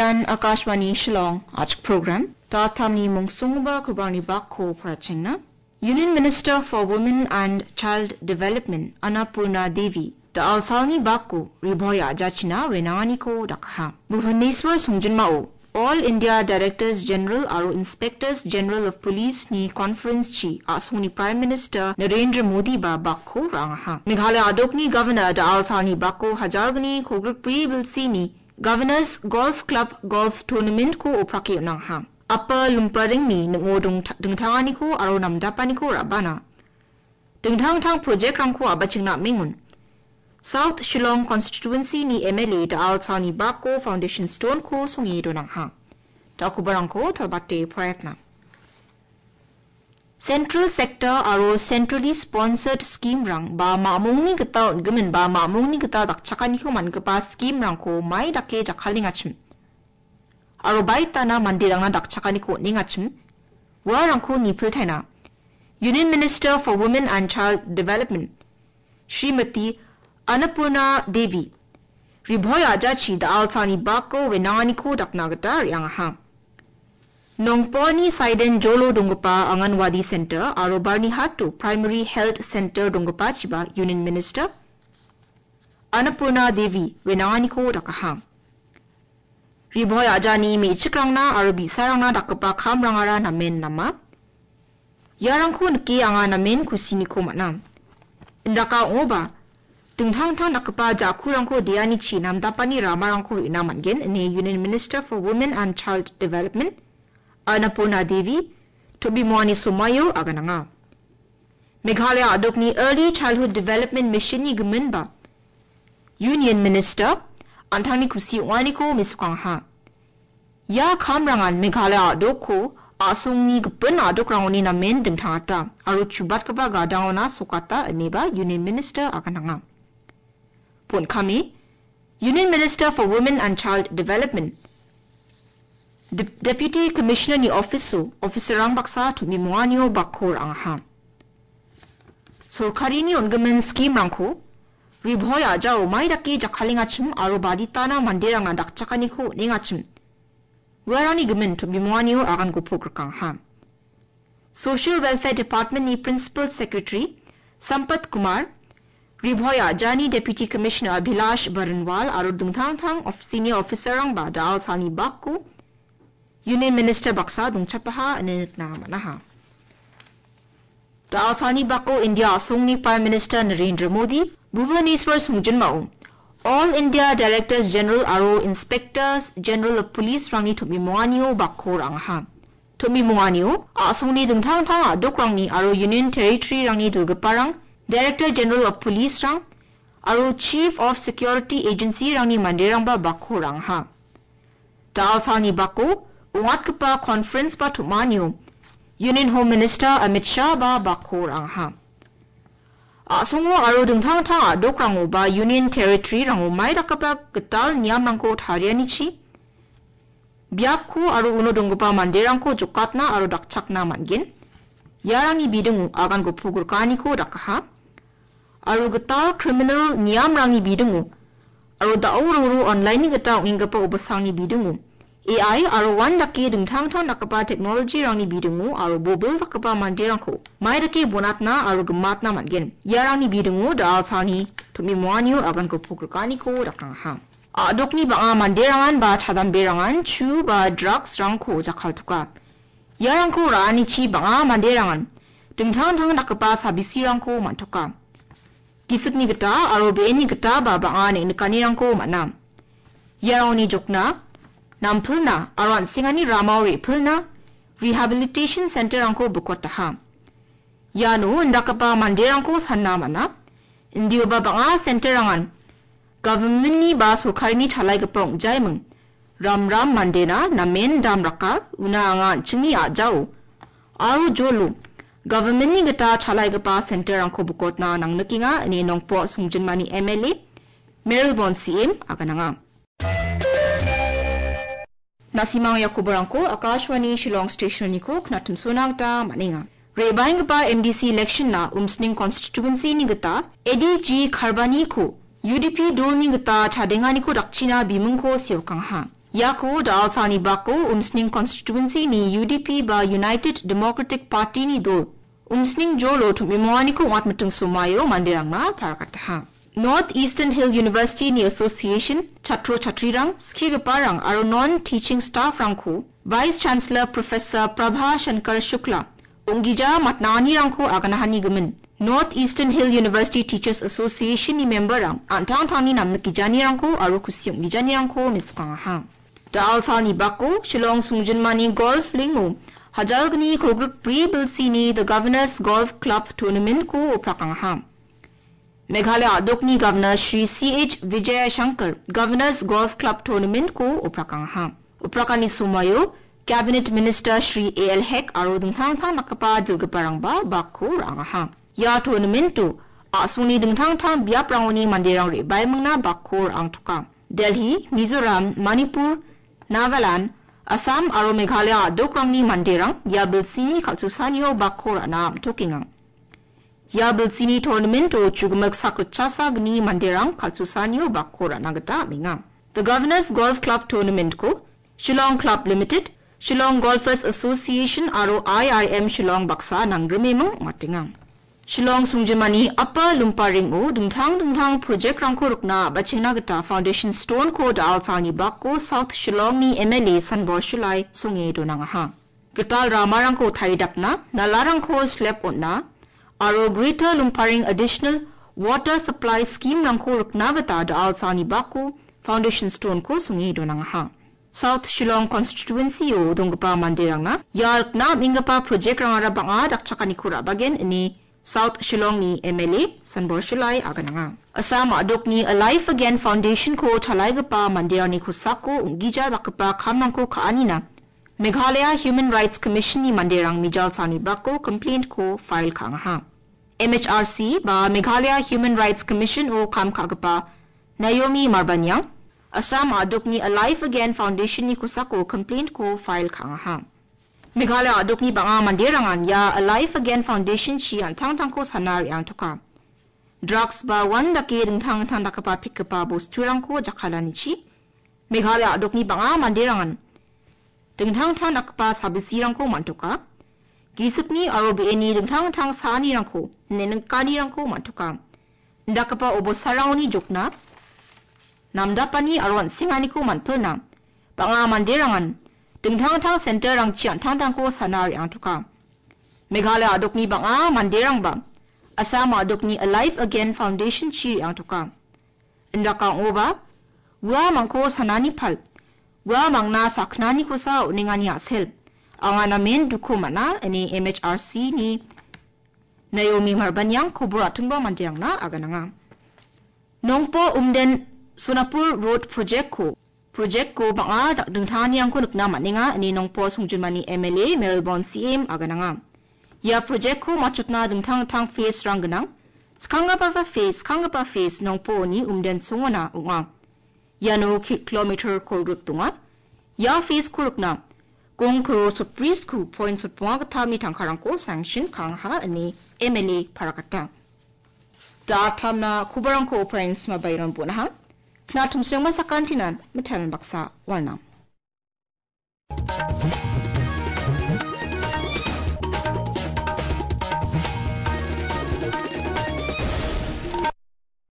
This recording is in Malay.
Yan Akashwani Shillong Arch Program Ta Thamni Mungsungba Kubani Bakko Prachengna Union Minister for Women and Child Development Annapurna Devi Ta Alsalni Bakko Riboya Jachina Wenaniko Dakha Bhubaneswar Sungjinmao All India Directors General Aro Inspectors General of Police ni Conference chi Asuni Prime Minister Narendra Modi ba Bakko Rangaha Meghalaya Adokni Governor Da Alsalni Bakko Hajargani Khogrukpri Bilsini Governors Golf Club Golf Tournament ko oprake nangha Upper Lumparing ni ngodong dengtangani ko aro namdapani ko rabana dengtang project rang ko abachingna mingun South Shillong Constituency ni MLA da Alsalni Bakko Foundation Stone ko songi do nangha takubarang ko tabate prayatna Central Sector aro centrally sponsored scheme rang ba maamong ni gata gamen ba maamong ni gata dakchakani ko man gapa scheme rang ko mai dake jakhalingachim aro bai tana mandirang na dakchakani ko ningachim warang ko nipul thaina Union Minister for Women and Child Development Srimati Annapurna Devi Riboya Jachi da Alsalni Bakko Wenangani ko daknagata riangha Nongponi Saiden Jolo Dongpa Anganwadi Center aro Barni Hatu Primary Health Center Dongpa chiba Union Minister Annapurna Devi Wenangani ko dakaha Riboya Ajani me chikrangna aro bisarangna dakpa khamrangara namen nama Yarang ko nki anga namen kusini ko manam Indaka oba Tungthang nakapa jakurang ko diani chi namdapani ramarang ko inamangen ne Union Minister for Women and Child Development Annapurna Devi Tobimwani Sumayo agananga Meghalaya Adokni Early Childhood Development Mission ni gumenba Union Minister Antani Kusi Waniko Misukangha Ya Kamrangan Meghalaya Adoko Asungni Gpen Adokrangoni na men dengthangata aru chubat kapa gadangona sokata neba Union Minister agananga Pon kami Union Minister for Women and Child Development Deputy Commissioner ni Officer Rang Baksa to Mimwanio Bakor Angha. Sorkari ni ongamen scheme rangko, Riboya Jao Maidaki Jakalingachim Arobaditana Mandiranga Dakchakaniko Ningachim. Werani Gamen to Mimwanio Arango Pokrangha. Social Welfare Department ni Principal Secretary Sampat Kumar, Riboya Jani Deputy Commissioner Abhilash Baranwal Arudungthang of Senior Officer Rang Ba Da Alsalni Bakko, Union Minister Baksa Dungchapaha Anitna Manaha. Da Alsalni Bakko India Asungni Prime Minister Narendra Modi, Bhubaneswar Sungjinmao, All India Directors General aro Inspectors General of Police Rangi Tomimwanio Bakko Rangha. Tomimwanio, Asungni Dungthang Adokrangni aro Union Territory Rangi Dulgaparang, Director General of Police Rang, aro Chief of Security Agency Rangi Mandirangba Bakko Rangha. Da Alsalni Bakko, Ungat kapa conference pa tumanyo Union Home Minister Amit Shah ba Bakko Rangha. Asungo aro dungthang adokrango ba Union Territory rango mai dakapa getal niam rangko tharianichi. Biakko aro uno dongpa manderangko jokatna aro dakchakna mangin. Yarangi bidungu agan go pugurkani ko dakaha. Aro getal criminal niam rangi bidungu. Aro daururu online ni getal ingapa ubasangi bidungu. AI aro wan daki dungthang nakapa technology rangi bidungu aro bobil dakapa mandirangko mai daki bonatna aro gematna mangin yarangni bidungu da Alsalni Tomimwanio agan ko pugurkani ko dakangha adokni banga mandirangan ba chadamberangan chu ba drugs rangko jakhaltuka yarangko raani chi banga mandirangan dungthang nakapa sabisi rangko mantuka kisukni gata aro beeni gata ba banga ne kanirangko manam yarangni jokna Nampulna aran singani Ramauri Pulna Rehabilitation Center angko bukotaha. Yano ndakapa mandirangko sanamana. Indiyo babanga center angan. Government ni ba surkari ni thalai gapong jaimeng. Ram mandena namen damraka una angan chingi ajao. Aru jolo. Government ni gata thalai gapa center angko bukotna nang nakinga ni nongpo sungjinmani MLA Melbourne CM agananga. Nasimang Yakubarangko Akashwani Shillong Station Niko Knatum Sunangta Maninga. Rebaing pa MDC election na Umsning constituency ni gata Eddie G Kharbani ko UDP dol ni gata chadengani ko dakchina bimung ko siokang ha. Yaku da alsani bako umsning constituency ni UDP ba United Democratic Party ni do umsning jolo tu mimwani ko wat matung sumayo mandirang na parakataha. North Eastern Hill University ni Association chatro chatrang skigaparang aro non-teaching staff rangku Vice Chancellor Professor Prabha Shankar Shukla ungija matnani rangko aganahani gamen North Eastern Hill University Teachers Association ni member rang antang ni nam nakijani rangko aro kusyong gijani rangko misukang Daalsa ni bako Shillong Sungjunmani Golf Lingo Hajalgni ko group pre-bilsi ni the Governors Golf Club Tournament ko uprakang Meghalaya Adokni Governor Shri C.H. Vijaya Shankar Governors Golf Club Tournament ko uprakang Uprakani sumayo Cabinet Minister Shri A.L. Hek aro dungthang nakapa jilgaparang ba bako rang Ya tournament to asuni dungthang biap rangoni mandirang re bai mangna bako ang tuka Delhi, Mizoram, Manipur, Nagaland, Assam aro Meghalaya Adokrangni mandirang ya bilsini kalsusanyo bako ranam tukingang Ya bilsini tournament o chugmak sakrachasa gni mandirang kalsusanyo bakora nagata minga. The Governors Golf Club Tournament ko Shillong Club Limited, Shillong Golfers Association aro IIM Shillong Baksa nangrememong matingang. Shillong Sungjamani Upper Lumparing o dungthang project rangko rukna bachinagata Foundation Stone ko daalsani bakko South Shillong ni MLA Sanbor Shulai sunge do nangaha. Gital ramarang ko thaidakna nalarang ko slep onna Aro Greater Lumparing Additional Water Supply Scheme rangko ruknagata daalsani bakko Foundation Stone ko sungi do nangaha. South Shillong Constituency o donggapa mandirang na yark na mingapa project rangara banga dakchakani kura bagen ini South Shillong ni MLA Sanbor Shulai agananga. Assam adok ni Alive Again Foundation ko talaygapa mandirang ni kusako ungija dakapa kamang ko kaanina Meghalaya Human Rights Commission ni mandirang mijal sani bakko complaint ko file kangaha. MHRC ba Meghalaya Human Rights Commission o kam kagapa Naomi Marbanyang Assam adok ni Alive Again Foundation ni kusako complaint ko file kangaha. Meghalaya adok ni banga mandirangan ya Alive Again Foundation shi antang ko sanar yang tuka. Drugs ba wanda ki dengtang dakapa pikapa bosturang ko jakalani chi. Meghalaya adok ni banga mandirangan dengtang dakapa sabisirang ko mantuka. Gisukni aro BNI dengtang sani rangko nenengkani rangko mantuka. Ndakapa obo sarauni jokna namdapani aro singani ko manpelna. Banga mandirangan dengtang center rang chian tang ko sanar yang tuka. Meghalaya adokni banga mandirang ba. Assam adokni Alive Again Foundation chi yang tuka. Ndaka oba wa mangko sanani pal. Wa mangna saknani ko sa uningani asel. Ang namin duko mana ni MHRC ni Naomi Marbanyang kubura tungba mandirang na agananga. Nongpo umden Sunapur Road Project ko banga dengtani ang kunuk na maninga ni Nongpo Sungjunmani MLA Melbourne CM agananga. Ya project ko machutna dengtang phase rangganang. Skanga pa phase Nongpo ni umden sungona unga. Yano kilometer kolrut tunga. Ya phase kuruk na. Kung kuro surprise ku point sut puang katami tangkarang ko sanction kangha ani MLA parakata. Datam na kubarang ko operations mabayron po na ha. Knatum siyang masakantinan matalan baksa walnam.